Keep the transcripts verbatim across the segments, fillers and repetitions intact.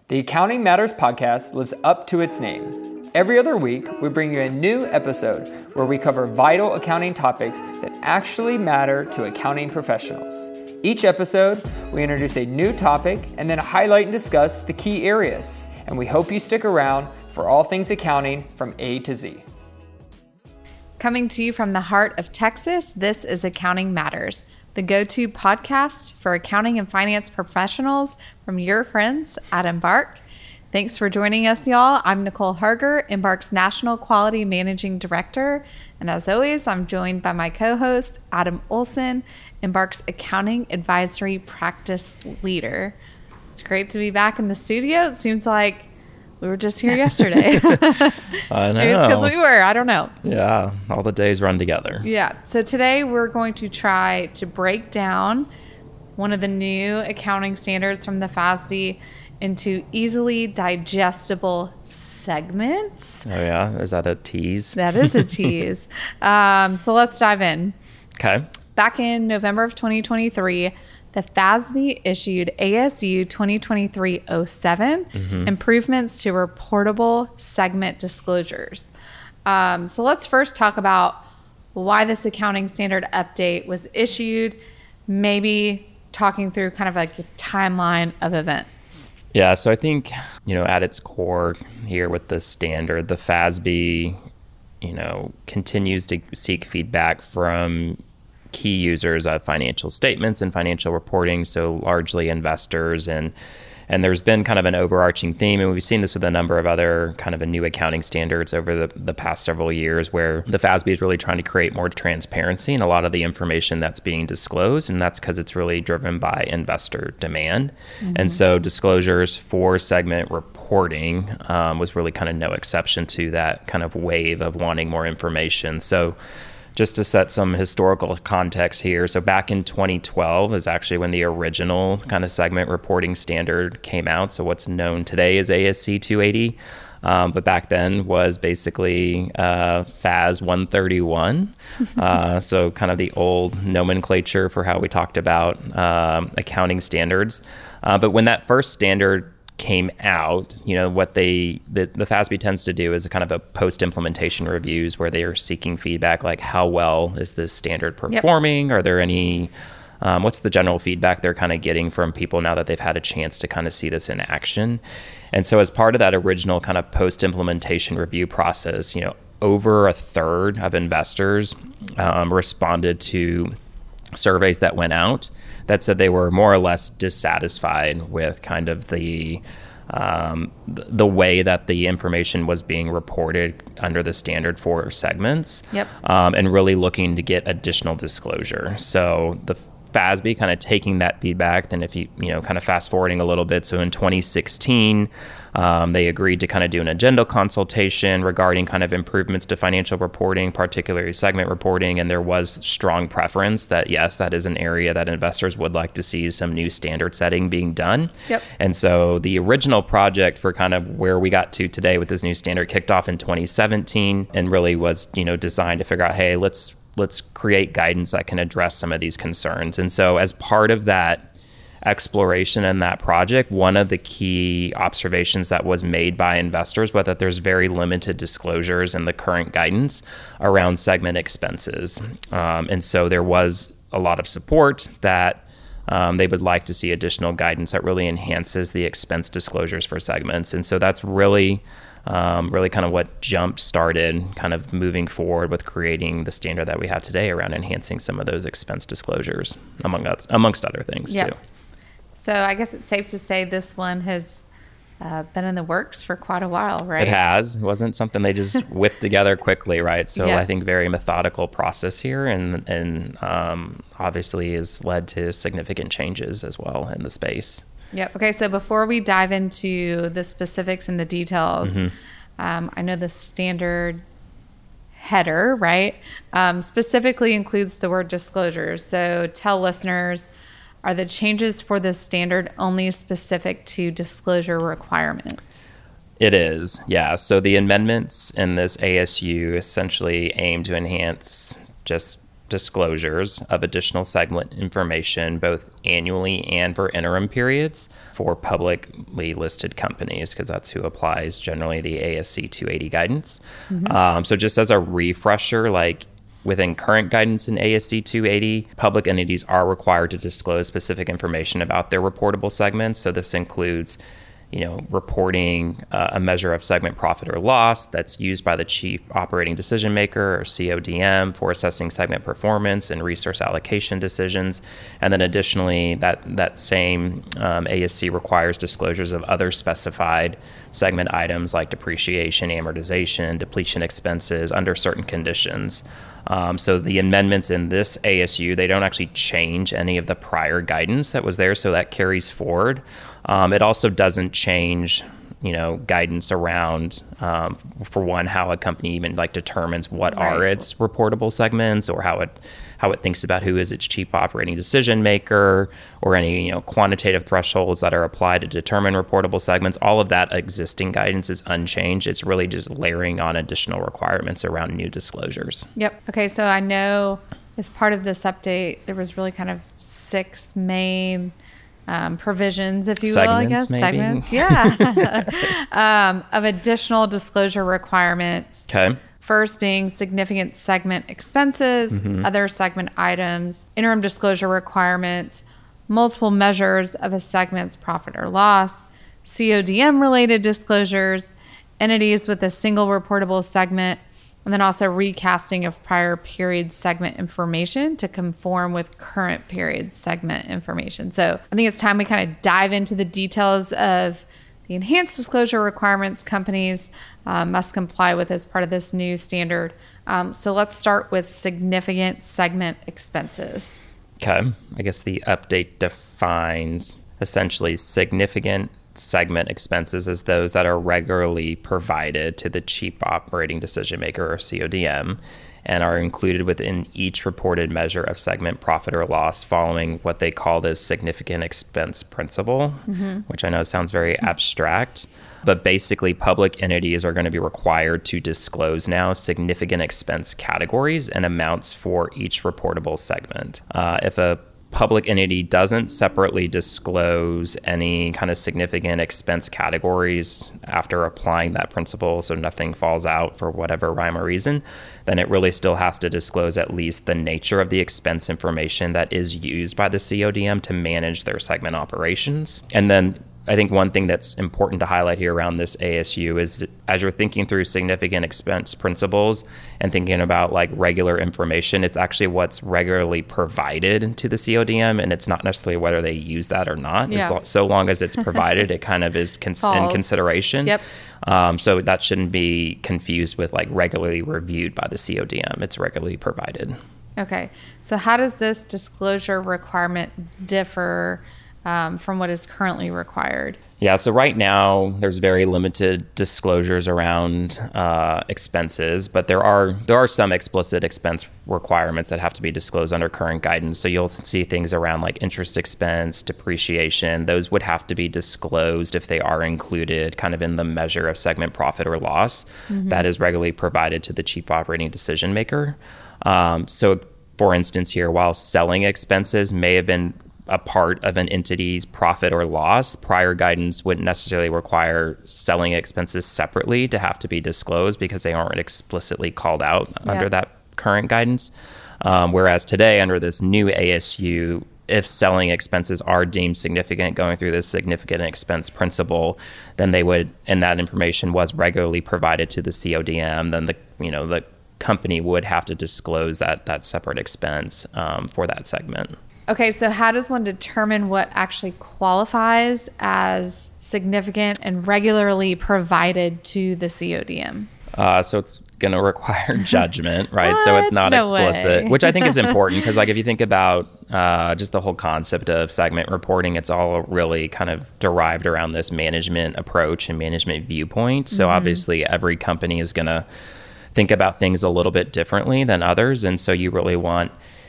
The Accounting Matters podcast lives up to its name. Every other week, we bring you a new episode where we cover vital accounting topics that actually matter to accounting professionals. Each episode, we introduce a new topic and then highlight and discuss the key areas. And we hope you stick around for all things accounting from A to Z. Coming to you from the heart of Texas, this is Accounting Matters, the go-to podcast for accounting and finance professionals from your friends at Embark. Thanks for joining us, y'all. I'm Nicole Harger, Embark's National Quality Managing Director. And as always, I'm joined by my co-host, Adam Olson, Embark's Accounting Advisory Practice Leader. It's great to be back in the studio. It seems like we were just here yesterday. I know. Maybe it's because we were. I don't know. Yeah, all the days run together. Yeah. So today we're going to try to break down one of the new accounting standards from the F A S B into easily digestible segments. Oh, yeah? Is that a tease? That is a tease. um, so let's dive in. Okay. Back in November of twenty twenty-three, the F A S B issued A S U twenty twenty-three oh seven, mm-hmm. Improvements to Reportable Segment Disclosures. Um, so let's first talk about why this accounting standard update was issued, maybe talking through kind of like a timeline of events. Yeah, so I think, you know, at its core here with this standard, the F A S B, you know, continues to seek feedback from key users of financial statements and financial reporting, so largely investors. And and there's been kind of an overarching theme, and we've seen this with a number of other kind of a new accounting standards over the, the past several years, where the F A S B is really trying to create more transparency in a lot of the information that's being disclosed, and that's because it's really driven by investor demand. Mm-hmm. And so disclosures for segment reporting um, was really kind of no exception to that kind of wave of wanting more information. So just to set some historical context here, so back in twenty twelve is actually when the original kind of segment reporting standard came out. So what's known today as A S C two eighty, um, but back then was basically uh, F A S one thirty-one. uh, so kind of the old nomenclature for how we talked about um, accounting standards. Uh, but when that first standard came out, you know, what they, the, the F A S B tends to do is a kind of a post-implementation reviews where they are seeking feedback, like how well is this standard performing? Yep. Are there any, um, what's the general feedback they're kind of getting from people now that they've had a chance to kind of see this in action? And so as part of that original kind of post-implementation review process, you know, over a third of investors um, responded to surveys that went out that said they were more or less dissatisfied with kind of the um, the way that the information was being reported under the standard for segments, yep. um, and really looking to get additional disclosure. So the F A S B kind of taking that feedback, then if you, you know, kind of fast forwarding a little bit. So in twenty sixteen, um, they agreed to kind of do an agenda consultation regarding kind of improvements to financial reporting, particularly segment reporting. And there was strong preference that, yes, that is an area that investors would like to see some new standard setting being done. Yep. And so the original project for kind of where we got to today with this new standard kicked off in twenty seventeen and really was, you know, designed to figure out, hey, let's let's create guidance that can address some of these concerns. And so as part of that exploration in that project, one of the key observations that was made by investors was that there's very limited disclosures in the current guidance around segment expenses. Um, and so there was a lot of support that um, they would like to see additional guidance that really enhances the expense disclosures for segments. And so that's really Um, really kind of what jump started kind of moving forward with creating the standard that we have today around enhancing some of those expense disclosures, among us, amongst other things yep. too. So I guess it's safe to say this one has uh, been in the works for quite a while, right? It has. It wasn't something they just whipped together quickly, right? So yeah. I think very methodical process here, and and um, obviously has led to significant changes as well in the space. Yep. Okay. So before we dive into the specifics and the details, mm-hmm. um, I know the standard header, right, um, specifically includes the word disclosures. So tell listeners, are the changes for this standard only specific to disclosure requirements? It is, yeah. So the amendments in this A S U essentially aim to enhance just disclosures of additional segment information, both annually and for interim periods for publicly listed companies, because that's who applies generally the A S C two eighty guidance. Mm-hmm. Um, so just as a refresher, like within current guidance in A S C two eighty, public entities are required to disclose specific information about their reportable segments. So this includes you know, reporting uh, a measure of segment profit or loss that's used by the chief operating decision maker, or C O D M, for assessing segment performance and resource allocation decisions. And then additionally, that, that same um, A S C requires disclosures of other specified segment items like depreciation, amortization, depletion expenses under certain conditions. Um, so the amendments in this A S U, they don't actually change any of the prior guidance that was there, so that carries forward. Um, it also doesn't change, you know, guidance around, um, for one, how a company even like determines what right. are its reportable segments, or how it how it thinks about who is its chief operating decision maker, or any you know quantitative thresholds that are applied to determine reportable segments. All of that existing guidance is unchanged. It's really just layering on additional requirements around new disclosures. Yep. Okay. So I know as part of this update, there was really kind of six main Um, provisions, if you segments, will, I guess. Maybe. Segments, yeah. um, of additional disclosure requirements. Okay. First being significant segment expenses, mm-hmm. other segment items, interim disclosure requirements, multiple measures of a segment's profit or loss, C O D M related disclosures, entities with a single reportable segment, and then also recasting of prior period segment information to conform with current period segment information. So I think it's time we kind of dive into the details of the enhanced disclosure requirements companies um, must comply with as part of this new standard. Um, so let's start with significant segment expenses. Okay. I guess the update defines essentially significant segment expenses as those that are regularly provided to the chief operating decision maker, or C O D M, and are included within each reported measure of segment profit or loss following what they call the significant expense principle, mm-hmm. which I know sounds very abstract. But basically, public entities are going to be required to disclose now significant expense categories and amounts for each reportable segment. Uh, if a public entity doesn't separately disclose any kind of significant expense categories after applying that principle, so nothing falls out for whatever rhyme or reason, then it really still has to disclose at least the nature of the expense information that is used by the C O D M to manage their segment operations. And then I think one thing that's important to highlight here around this A S U is that as you're thinking through significant expense principles and thinking about like regular information, it's actually what's regularly provided to the C O D M, and it's not necessarily whether they use that or not. Yeah. As, so long as it's provided, it kind of is cons- in consideration. Yep. Um, so that shouldn't be confused with like regularly reviewed by the C O D M. It's regularly provided. Okay. So how does this disclosure requirement differ Um, from what is currently required? Yeah, so right now there's very limited disclosures around uh, expenses, but there are there are some explicit expense requirements that have to be disclosed under current guidance. So you'll see things around like interest expense, depreciation. Those would have to be disclosed if they are included kind of in the measure of segment profit or loss mm-hmm. that is regularly provided to the chief operating decision maker. Um, so for instance here, while selling expenses may have been a part of an entity's profit or loss, prior guidance wouldn't necessarily require selling expenses separately to have to be disclosed because they aren't explicitly called out yeah. under that current guidance. Um, whereas today, under this new A S U, if selling expenses are deemed significant going through this significant expense principle, then they would, and that information was regularly provided to the C O D M, then the, you know, the company would have to disclose that, that separate expense um, for that segment. Okay, so how does one determine what actually qualifies as significant and regularly provided to the C O D M? Uh, so it's going to require judgment, right? So it's not no explicit, way. which I think is important because, like, if you think about uh, just the whole concept of segment reporting, it's all really kind of derived around this management approach and management viewpoint. So mm-hmm. obviously, every company is going to think about things a little bit differently than others, and so you really want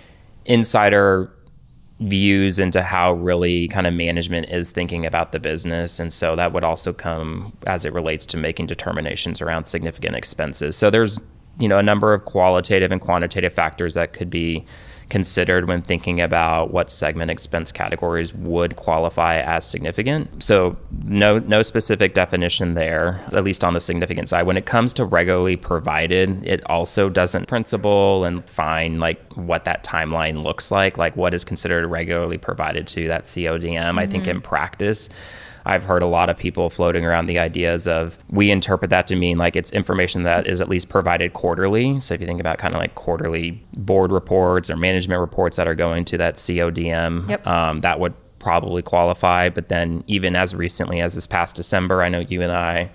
insider views into how really kind of management is thinking about the business. And so that would also come as it relates to making determinations around significant expenses. So there's you know, a number of qualitative and quantitative factors that could be considered when thinking about what segment expense categories would qualify as significant. So no no specific definition there, at least on the significant side. When it comes to regularly provided, it also doesn't principle and define like what that timeline looks like, like what is considered regularly provided to that C O D M. Mm-hmm. I think in practice, I've heard a lot of people floating around the ideas of, we interpret that to mean like it's information that is at least provided quarterly. So if you think about kind of like quarterly board reports or management reports that are going to that C O D M, yep. um, that would probably qualify. But then even as recently as this past December, I know you and I,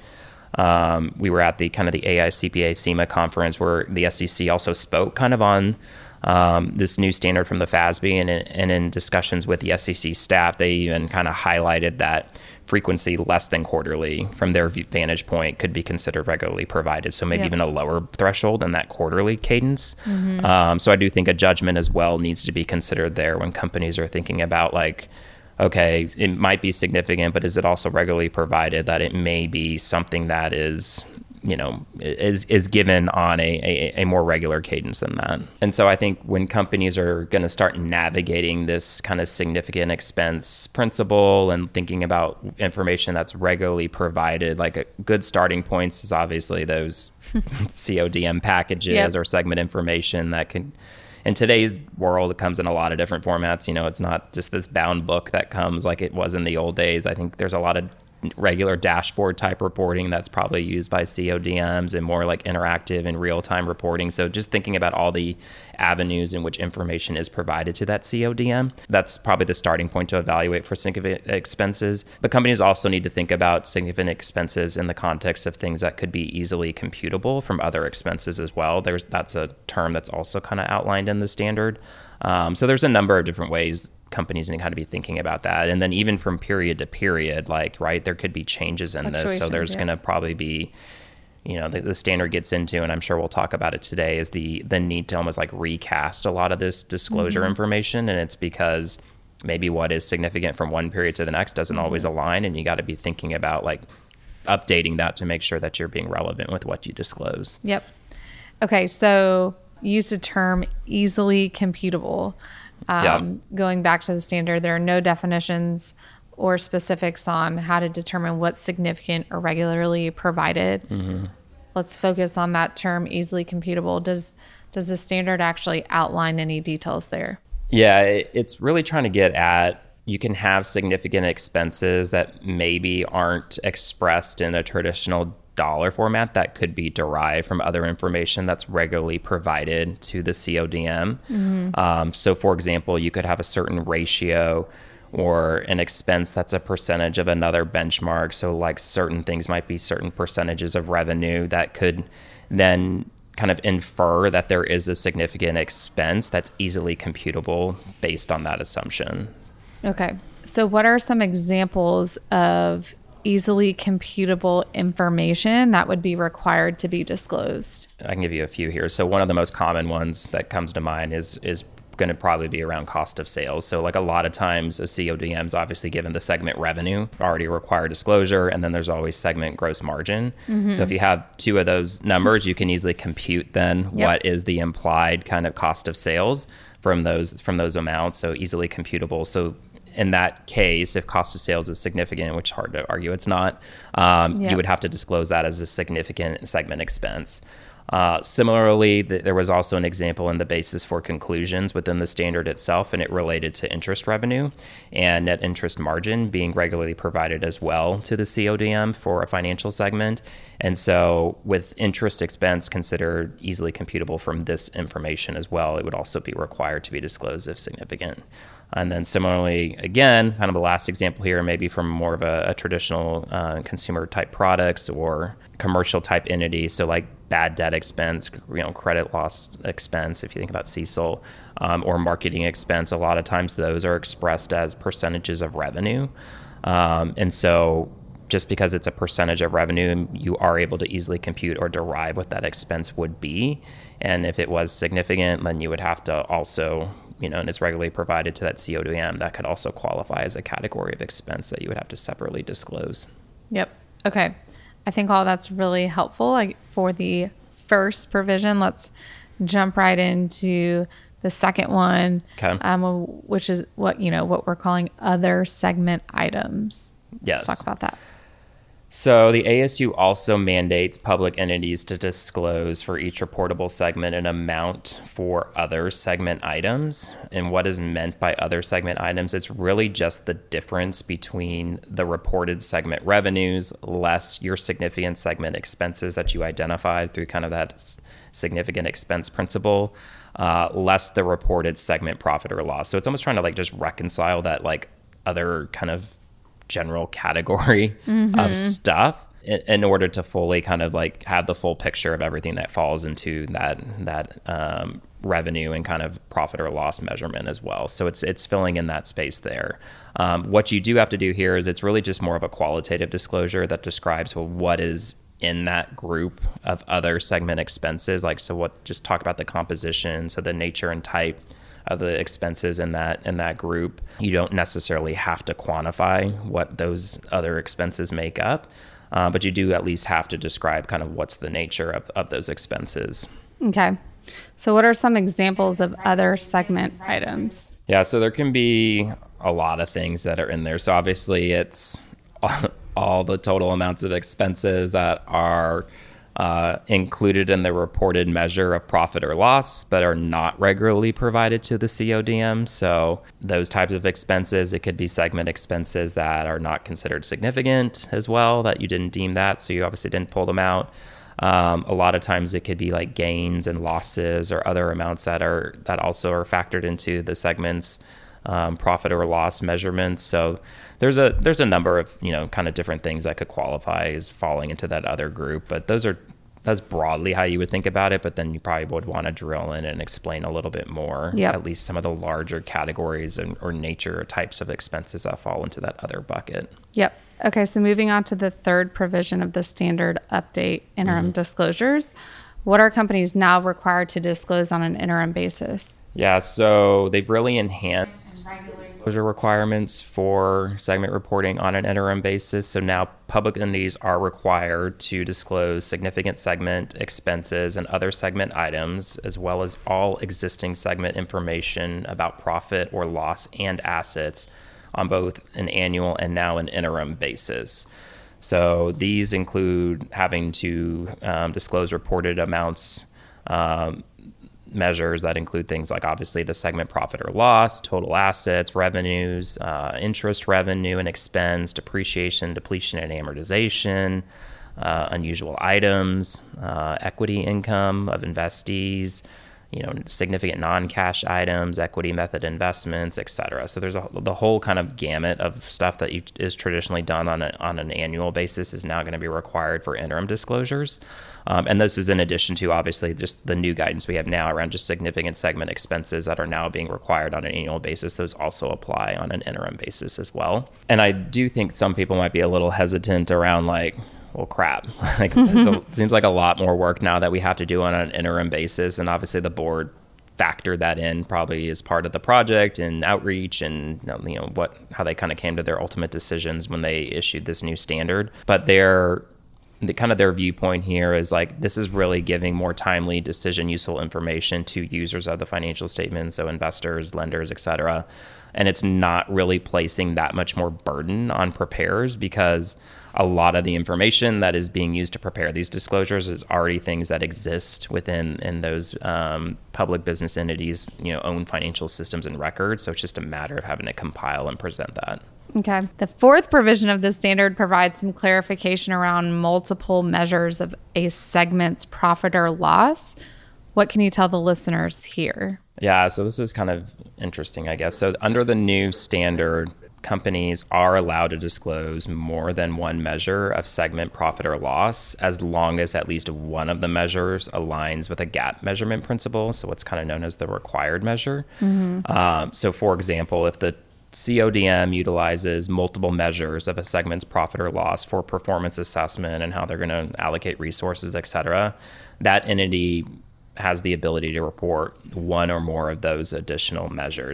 um, we were at the kind of the A I C P A SEMA conference where the S E C also spoke kind of on Um, this new standard from the F A S B, and, and in discussions with the S E C staff, they even kind of highlighted that frequency less than quarterly from their vantage point could be considered regularly provided. So maybe yep. even a lower threshold than that quarterly cadence. Mm-hmm. Um, so I do think a judgment as well needs to be considered there when companies are thinking about like, okay, it might be significant, but is it also regularly provided, that it may be something that is, you know, is is given on a, a, a more regular cadence than that. And so I think when companies are going to start navigating this kind of significant expense principle and thinking about information that's regularly provided, like a good starting points is obviously those C O D M packages yep. or segment information that can, in today's world, it comes in a lot of different formats. You know, it's not just this bound book that comes like it was in the old days. I think there's a lot of regular dashboard type reporting that's probably used by C O D Ms and more like interactive and real-time reporting. So just thinking about all the avenues in which information is provided to that C O D M, that's probably the starting point to evaluate for significant expenses. But companies also need to think about significant expenses in the context of things that could be easily computable from other expenses as well. There's that's a term that's also kind of outlined in the standard. Um, so there's a number of different ways companies need to kind of be thinking about that. And then even from period to period, like, right, there could be changes in this. So there's yeah. going to probably be, you know, the, the standard gets into, and I'm sure we'll talk about it today, is the the need to almost like recast a lot of this disclosure mm-hmm. information. And it's because maybe what is significant from one period to the next doesn't mm-hmm. always align. And you got to be thinking about like updating that to make sure that you're being relevant with what you disclose. Yep. Okay. So you used a term easily computable. Um, yeah. Going back to the standard, there are no definitions or specifics on how to determine what's significant or regularly provided. Mm-hmm. Let's focus on that term, easily computable. Does does the standard actually outline any details there? Yeah, it, it's really trying to get at, you can have significant expenses that maybe aren't expressed in a traditional dollar format that could be derived from other information that's regularly provided to the C O D M. Mm-hmm. Um, so for example, you could have a certain ratio or an expense that's a percentage of another benchmark. So like certain things might be certain percentages of revenue that could then kind of infer that there is a significant expense that's easily computable based on that assumption. Okay. So what are some examples of easily computable information that would be required to be disclosed? I can give you a few here. So one of the most common ones that comes to mind is is going to probably be around cost of sales. So like a lot of times a C O D M is obviously given the segment revenue, already required disclosure, and then there's always segment gross margin. Mm-hmm. So if you have two of those numbers, you can easily compute then yep. what is the implied kind of cost of sales from those from those amounts. So easily computable. So in that case, if cost of sales is significant, which is hard to argue it's not, um, yep. you would have to disclose that as a significant segment expense. Uh, similarly, th- there was also an example in the basis for conclusions within the standard itself, and it related to interest revenue and net interest margin being regularly provided as well to the C O D M for a financial segment. And so with interest expense considered easily computable from this information as well, it would also be required to be disclosed if significant. And then similarly, again, kind of the last example here, maybe from more of a, a traditional uh, consumer type products or commercial type entity. So like bad debt expense, you know, credit loss expense, if you think about C E C L, um, or marketing expense, a lot of times those are expressed as percentages of revenue. Um, and so just because it's a percentage of revenue, you are able to easily compute or derive what that expense would be. And if it was significant, then you would have to also, you know, and it's regularly provided to that C O D M, that could also qualify as a category of expense that you would have to separately disclose. Yep. Okay. I think all that's really helpful like, for the first provision. Let's jump right into the second one, okay. um, which is what, you know, what we're calling other segment items. Yes. Let's talk about that. So the A S U also mandates public entities to disclose for each reportable segment an amount for other segment items. And what is meant by other segment items? It's really just the difference between the reported segment revenues less your significant segment expenses that you identified through kind of that significant expense principle, uh, less the reported segment profit or loss. So it's almost trying to like just reconcile that like other kind of general category mm-hmm. of stuff in, in order to fully kind of like have the full picture of everything that falls into that that um, revenue and kind of profit or loss measurement as well. So it's it's filling in that space there. Um, what you do have to do here is it's really just more of a qualitative disclosure that describes well, what is in that group of other segment expenses. Like, so what, just talk about the composition, so the nature and type of the expenses in that in that group. You don't necessarily have to quantify what those other expenses make up, uh, but you do at least have to describe kind of what's the nature of, of those expenses. Okay. So what are some examples of other segment items? Yeah, so there can be a lot of things that are in there. So obviously it's all, all the total amounts of expenses that are Uh, included in the reported measure of profit or loss, but are not regularly provided to the C O D M. So those types of expenses, it could be segment expenses that are not considered significant as well, that you didn't deem that, so you obviously didn't pull them out. Um, a lot of times it could be like gains and losses or other amounts that are that also are factored into the segment's um, profit or loss measurements. So there's a there's a number of, you know, kind of different things that could qualify as falling into that other group, but those are that's broadly how you would think about it. But then you probably would want to drill in and explain a little bit more, yep. at least some of the larger categories and, or nature or types of expenses that fall into that other bucket. Yep. Okay. So moving on to the third provision of the standard update interim mm-hmm. disclosures. What are companies now required to disclose on an interim basis? Yeah, so they've really enhanced disclosure requirements for segment reporting on an interim basis. So now public entities are required to disclose significant segment expenses and other segment items, as well as all existing segment information about profit or loss and assets on both an annual and now an interim basis. So these include having to um, disclose reported amounts, um, measures that include things like obviously the segment profit or loss, total assets, revenues, uh, interest revenue and expense, depreciation, depletion, and amortization, uh, unusual items, uh, equity income of investees, you know, significant non-cash items, equity method investments, et cetera. So there's a, the whole kind of gamut of stuff that you, is traditionally done on, a, on an annual basis is now going to be required for interim disclosures. Um, and this is in addition to obviously just the new guidance we have now around just significant segment expenses that are now being required on an annual basis. Those also apply on an interim basis as well. And I do think some people might be a little hesitant around like, well, crap, like it's a, it seems like a lot more work now that we have to do on an interim basis. And obviously the board factored that in probably as part of the project and outreach and, you know, what, how they kind of came to their ultimate decisions when they issued this new standard. But their, the kind of their viewpoint here is like, this is really giving more timely decision useful information to users of the financial statements. So investors, lenders, et cetera. And it's not really placing that much more burden on preparers because a lot of the information that is being used to prepare these disclosures is already things that exist within in those um, public business entities, you know, own financial systems and records. So it's just a matter of having to compile and present that. Okay. The fourth provision of the standard provides some clarification around multiple measures of a segment's profit or loss. What can you tell the listeners here? Yeah, so this is kind of interesting, I guess. So under the new standard, companies are allowed to disclose more than one measure of segment profit or loss as long as at least one of the measures aligns with a GAAP measurement principle. So what's kind of known as the required measure. Mm-hmm. Um, so for example, if the C O D M utilizes multiple measures of a segment's profit or loss for performance assessment and how they're going to allocate resources, et cetera, that entity has the ability to report one or more of those additional measures.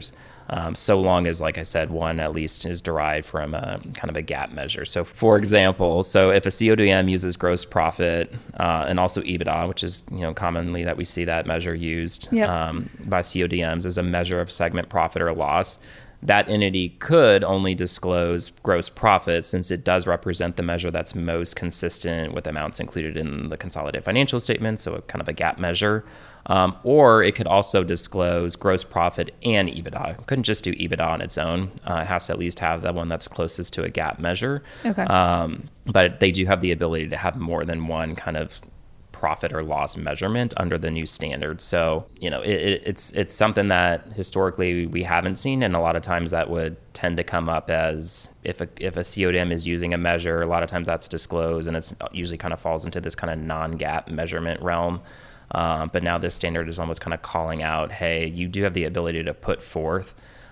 Um, so long as, like I said, one at least is derived from a kind of a GAAP measure. So for example, so if a C O D M uses gross profit uh, and also EBITDA, which is, you know, commonly that we see that measure used Yep. um, by C O D Ms as a measure of segment profit or loss, that entity could only disclose gross profit since it does represent the measure that's most consistent with amounts included in the consolidated financial statements, so a kind of a GAAP measure. Um, or it could also disclose gross profit and EBITDA. It couldn't just do EBITDA on its own. Uh, it has to at least have the one that's closest to a GAAP measure. Okay. Um, but they do have the ability to have more than one kind of profit or loss measurement under the new standard. So, you know, it, it, it's it's something that historically we haven't seen, and a lot of times that would tend to come up as if a if a C O D M is using a measure, a lot of times that's disclosed, and it's usually kind of falls into this kind of non-GAAP measurement realm. Um, but now this standard is almost kind of calling out, hey, you do have the ability to put forth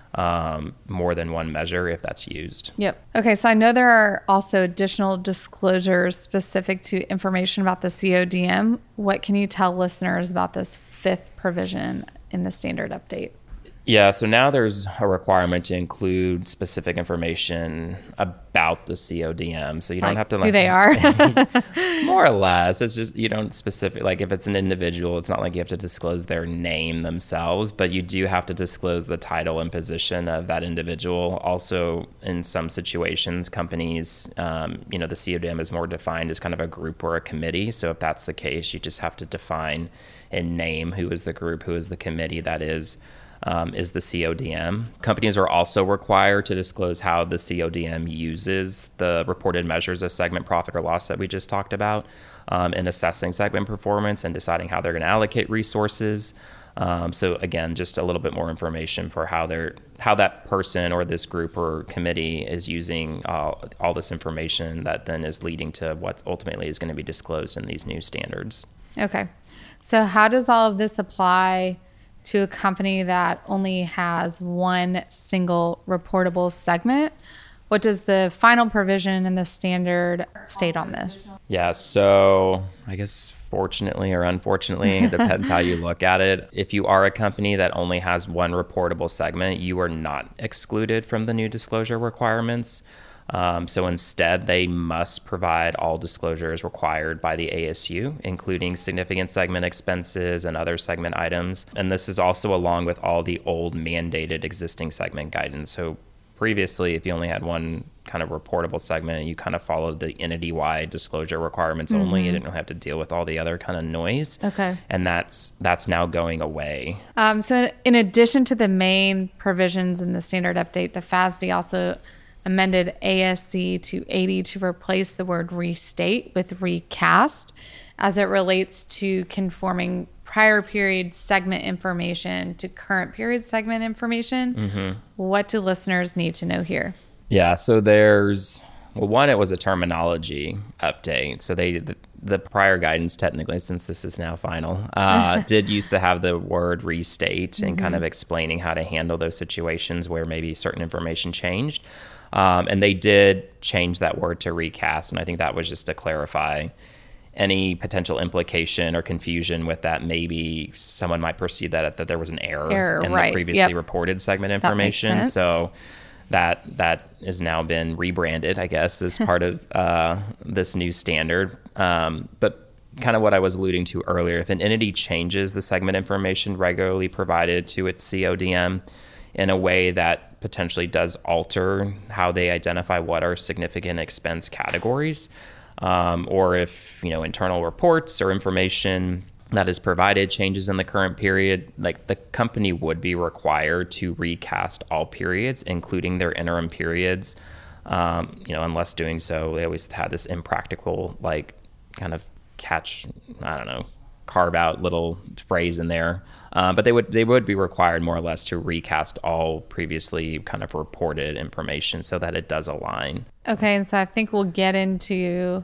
um, more than one measure if that's used. Yep. Okay. So I know there are also additional disclosures specific to information about the C O D M. What can you tell listeners about this fifth provision in the standard update? Yeah, so now there's a requirement to include specific information about the C O D M. So you don't Like have to who like they are. more or less. It's just you don't specific like if it's an individual, it's not like you have to disclose their name themselves, but you do have to disclose the title and position of that individual. Also, in some situations, companies, um, you know, the C O D M is more defined as kind of a group or a committee. So if that's the case, you just have to define and name who is the group, who is the committee that is. Um, is the C O D M. Companies are also required to disclose how the C O D M uses the reported measures of segment profit or loss that we just talked about um, in assessing segment performance and deciding how they're going to allocate resources. Um, so again, just a little bit more information for how they're how that person or this group or committee is using uh, all this information that then is leading to what ultimately is going to be disclosed in these new standards. Okay. So how does all of this apply to a company that only has one single reportable segment? What does the final provision in the standard state on this? Yeah, so I guess fortunately or unfortunately, it depends how you look at it. If you are a company that only has one reportable segment, you are not excluded from the new disclosure requirements. Um, so instead, they must provide all disclosures required by the A S U, including significant segment expenses and other segment items. And this is also along with all the old mandated existing segment guidance. So previously, if you only had one kind of reportable segment, you kind of followed the entity-wide disclosure requirements mm-hmm. only. You didn't have to deal with all the other kind of noise. Okay. And that's that's now going away. Um, so in addition to the main provisions in the standard update, the F A S B also amended A S C two eighty to replace the word restate with recast as it relates to conforming prior period segment information to current period segment information. Mm-hmm. What do listeners need to know here? Yeah, so there's, well, one, it was a terminology update. So they, the, the prior guidance, technically, since this is now final, uh, did used to have the word restate mm-hmm. and kind of explaining how to handle those situations where maybe certain information changed. Um, and they did change that word to recast. And I think that was just to clarify any potential implication or confusion with that. Maybe someone might perceive that, that there was an error, error in right. the previously yep. reported segment information. That so that that has now been rebranded, I guess, as part of uh, this new standard. Um, but kind of what I was alluding to earlier, if an entity changes the segment information regularly provided to its C O D M in a way that potentially does alter how they identify what are significant expense categories, um, or if, you know, internal reports or information that is provided changes in the current period, like the company would be required to recast all periods, including their interim periods. Um, you know, unless doing so, they always had this impractical, like, kind of catch, I don't know, carve out little phrase in there. Uh, but they would they would be required more or less to recast all previously kind of reported information so that it does align. Okay, and so I think we'll get into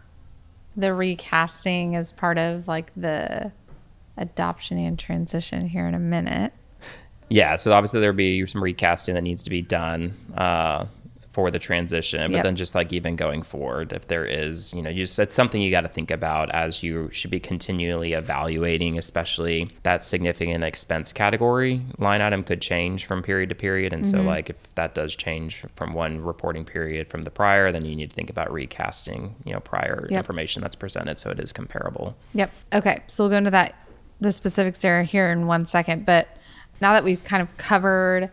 the recasting as part of like the adoption and transition here in a minute. Yeah, so obviously there'll be some recasting that needs to be done uh, for the transition, but Yep. then just like even going forward, if there is, you know, you just, it's something you got to think about as you should be continually evaluating, especially that significant expense category line item could change from period to period. And mm-hmm. so like if that does change from one reporting period from the prior, then you need to think about recasting, you know, prior yep. information that's presented so it is comparable. Yep. Okay. So we'll go into that, the specifics there here in one second. But now that we've kind of covered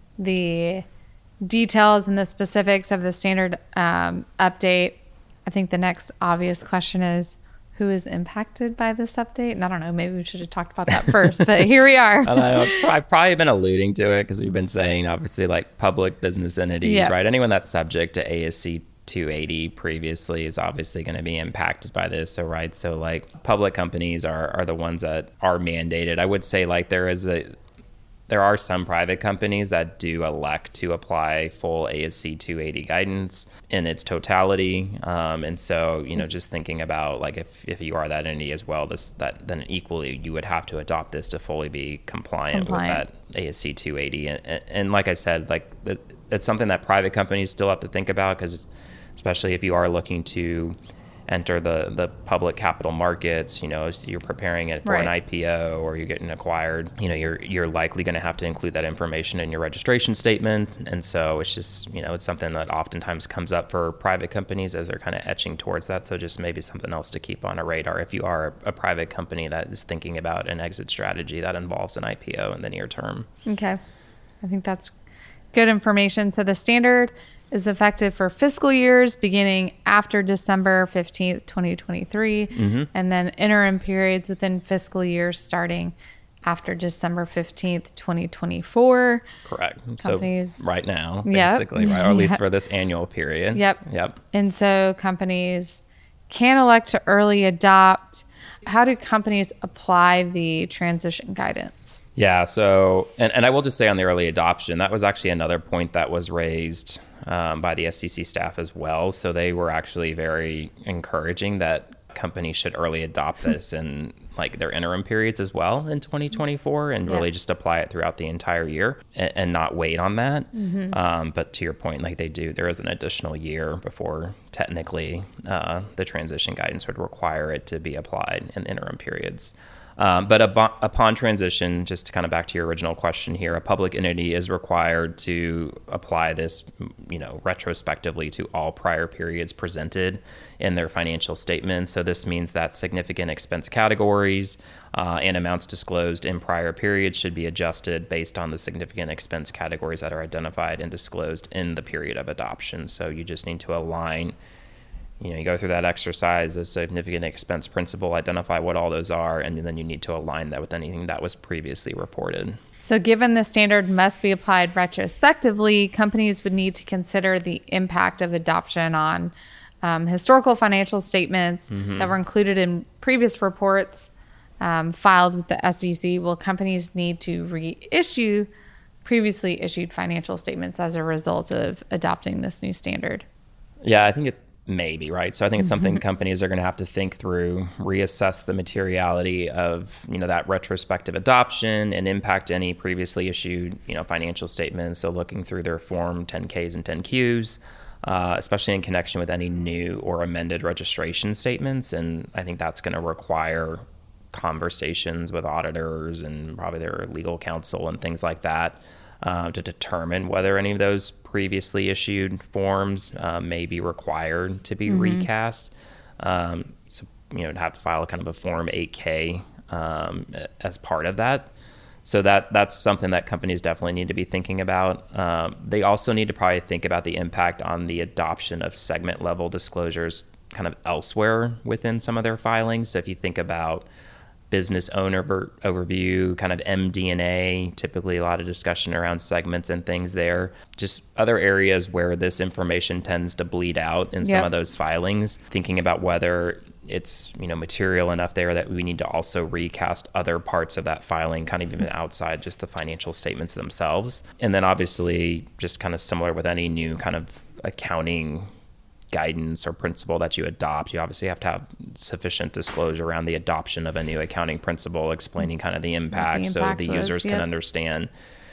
the details and the specifics of the standard um, update, I think the next obvious question is, who is impacted by this update? And I don't know, maybe we should have talked about that first, but here we are. I know, I've probably been alluding to it because we've been saying, obviously, like public business entities, yep. right? Anyone that's subject to A S C two eighty previously is obviously going to be impacted by this. So, right, so like public companies are, are the ones that are mandated. I would say like there is a There are some private companies that do elect to apply full A S C two eighty guidance in its totality. Um, and so, you know, just thinking about like if, if you are that entity as well, this that then equally you would have to adopt this to fully be compliant, compliant. with that A S C two eighty. And, and, and like I said, like that, it's something that private companies still have to think about, because especially if you are looking to enter the, the public capital markets, you know, you're preparing it for right. an I P O or you're getting acquired, you know, you're you're likely going to have to include that information in your registration statement. And so it's just, you know, it's something that oftentimes comes up for private companies as they're kind of etching towards that. So just maybe something else to keep on a radar if you are a, a private company that is thinking about an exit strategy that involves an I P O in the near term. Okay. I think that's good information. So the standard is effective for fiscal years beginning after December fifteenth, twenty twenty-three, mm-hmm. and then interim periods within fiscal years starting after December fifteenth, twenty twenty-four. Correct. Companies, so right now, yep. basically, right? Or at least for this annual period. Yep. Yep. And so companies can elect to early adopt. How do companies apply the transition guidance? Yeah. So, and, and I will just say on the early adoption, that was actually another point that was raised um, by the S E C staff as well. So they were actually very encouraging that companies should early adopt this in like their interim periods as well in twenty twenty-four, and yeah. really just apply it throughout the entire year and, and not wait on that. Mm-hmm. Um, but to your point, like they do, there is an additional year before technically uh, the transition guidance would require it to be applied in interim periods. Um, but ab- upon transition, just to kind of back to your original question here, a public entity is required to apply this, you know, retrospectively to all prior periods presented in their financial statements. So this means that significant expense categories uh, and amounts disclosed in prior periods should be adjusted based on the significant expense categories that are identified and disclosed in the period of adoption. So you just need to align. You know, you go through that exercise, a significant expense principle, identify what all those are, and then you need to align that with anything that was previously reported. So given the standard must be applied retrospectively, companies would need to consider the impact of adoption on um, historical financial statements mm-hmm. that were included in previous reports um, filed with the S E C. Will companies need to reissue previously issued financial statements as a result of adopting this new standard? Yeah, I think it Maybe, right? So I think it's something mm-hmm. companies are going to have to think through, reassess the materiality of, you know, that retrospective adoption and impact any previously issued, you know, financial statements. So looking through their Form ten Ks and ten Qs, uh, especially in connection with any new or amended registration statements. And I think that's going to require conversations with auditors and probably their legal counsel and things like that. Uh, to determine whether any of those previously issued forms uh, may be required to be mm-hmm. recast. Um, so, you know, to have to file kind of a Form eight K um, as part of that. So that that's something that companies definitely need to be thinking about. Um, they also need to probably think about the impact on the adoption of segment level disclosures kind of elsewhere within some of their filings. So if you think about business owner ver- overview, kind of M D and A, typically a lot of discussion around segments and things there. Just other areas where this information tends to bleed out in yep. some of those filings, thinking about whether it's, you know, material enough there that we need to also recast other parts of that filing, kind of even outside just the financial statements themselves. And then obviously just kind of similar with any new kind of accounting guidance or principle that you adopt, you obviously have to have sufficient disclosure around the adoption of a new accounting principle, explaining kind of the impact, the impact so the was, users yep. can understand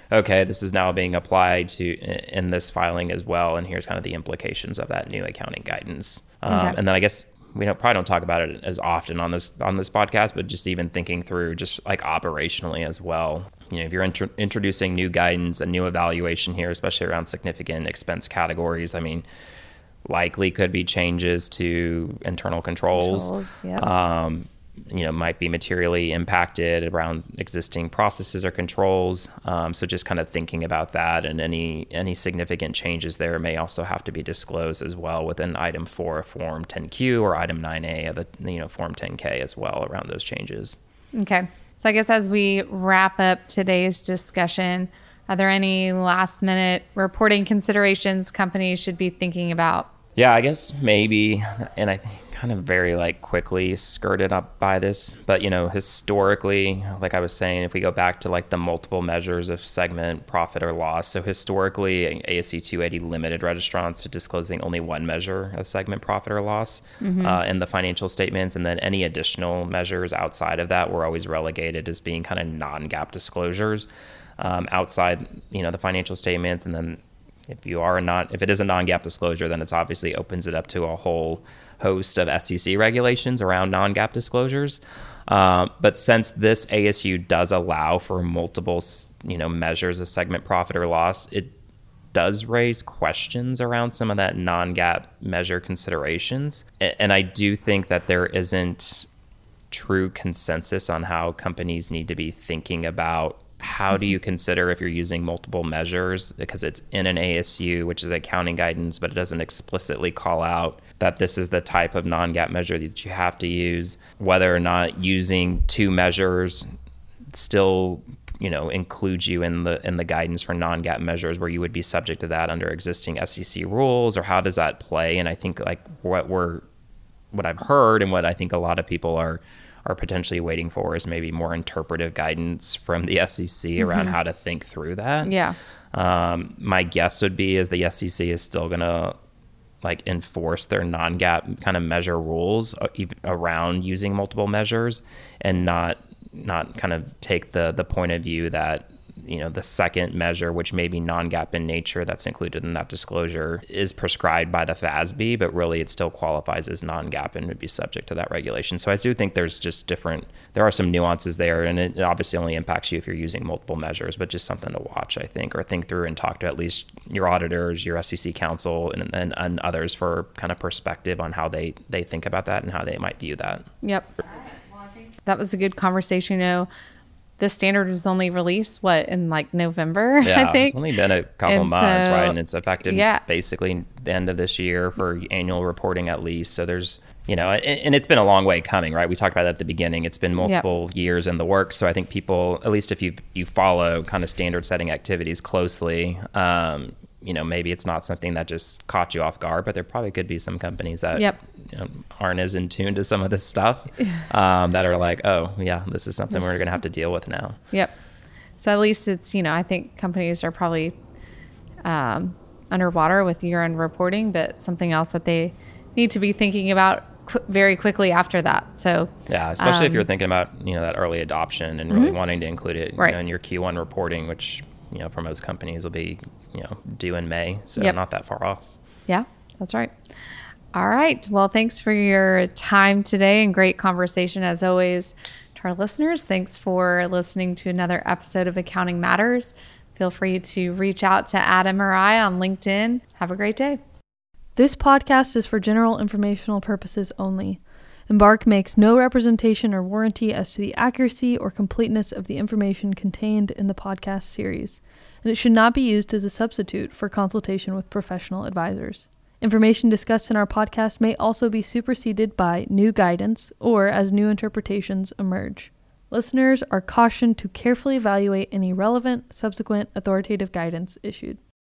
okay, this is now being applied to in this filing as well, and here's kind of the implications of that new accounting guidance. Um, Okay. And then I guess we don't, probably don't talk about it as often on this on this podcast, but just even thinking through just like operationally as well. You know, if you're intro- introducing new guidance, a new evaluation here, especially around significant expense categories, I mean, likely could be changes to internal controls. Controls, yeah. Um, you know, might be materially impacted around existing processes or controls. Um, so just kind of thinking about that, and any any significant changes there may also have to be disclosed as well within item four of Form ten Q or item nine A of a, you know, Form ten K as well around those changes. Okay. So I guess as we wrap up today's discussion, are there any last minute reporting considerations companies should be thinking about? Yeah, I guess maybe, and I think kind of very like quickly skirted up by this, but you know, historically, like I was saying, if we go back to like the multiple measures of segment profit or loss, so historically A S C two eighty limited registrants to disclosing only one measure of segment profit or loss mm-hmm. uh, in the financial statements, and then any additional measures outside of that were always relegated as being kind of non-GAAP disclosures um, outside, you know, the financial statements. And then if you are not, if it is a non-GAAP disclosure, then it's obviously opens it up to a whole host of S E C regulations around non-GAAP disclosures. Uh, but since this A S U does allow for multiple, you know, measures of segment profit or loss, it does raise questions around some of that non-GAAP measure considerations. And I do think that there isn't true consensus on how companies need to be thinking about how do you consider if you're using multiple measures, because it's in an A S U, which is accounting guidance, but it doesn't explicitly call out that this is the type of non-GAAP measure that you have to use, whether or not using two measures still, you know, includes you in the in the guidance for non-GAAP measures where you would be subject to that under existing S E C rules, or how does that play? And I think like what we're what I've heard and what I think a lot of people are are potentially waiting for is maybe more interpretive guidance from the S E C around mm-hmm. how to think through that. Yeah. Um, my guess would be is the S E C is still going to like enforce their non-GAAP kind of measure rules around using multiple measures, and not not kind of take the the point of view that, you know, the second measure, which may be non-GAAP in nature, that's included in that disclosure, is prescribed by the F A S B, but really it still qualifies as non-GAAP and would be subject to that regulation. So I do think there's just different, there are some nuances there, and it obviously only impacts you if you're using multiple measures, but just something to watch, I think, or think through and talk to at least your auditors, your S E C counsel, and, and, and others for kind of perspective on how they, they think about that and how they might view that. Yep. That was a good conversation. You know, the standard was only released, what, in like November, yeah, I think? It's only been a couple and months, so, right? And it's effective yeah. basically the end of this year for annual reporting at least. So there's, you know, and, and it's been a long way coming, right? We talked about that at the beginning. It's been multiple yep. years in the works. So I think people, at least if you you follow kind of standard setting activities closely, um, you know, maybe it's not something that just caught you off guard, but there probably could be some companies that yep. you know, aren't as in tune to some of this stuff um, that are like, oh, yeah, this is something this, we're going to have to deal with now. Yep. So at least it's, you know, I think companies are probably um, underwater with year-end reporting, but something else that they need to be thinking about qu- very quickly after that. So yeah, especially um, if you're thinking about, you know, that early adoption and really mm-hmm. wanting to include it right. you know, in your Q one reporting, which, you know, for most companies will be, you know, due in May. So yep. not that far off. Yeah, that's right. All right. Well, thanks for your time today and great conversation as always. To our listeners, thanks for listening to another episode of Accounting Matters. Feel free to reach out to Adam or I on LinkedIn. Have a great day. This podcast is for general informational purposes only. Embark makes no representation or warranty as to the accuracy or completeness of the information contained in the podcast series, and it should not be used as a substitute for consultation with professional advisors. Information discussed in our podcast may also be superseded by new guidance or as new interpretations emerge. Listeners are cautioned to carefully evaluate any relevant, subsequent authoritative guidance issued.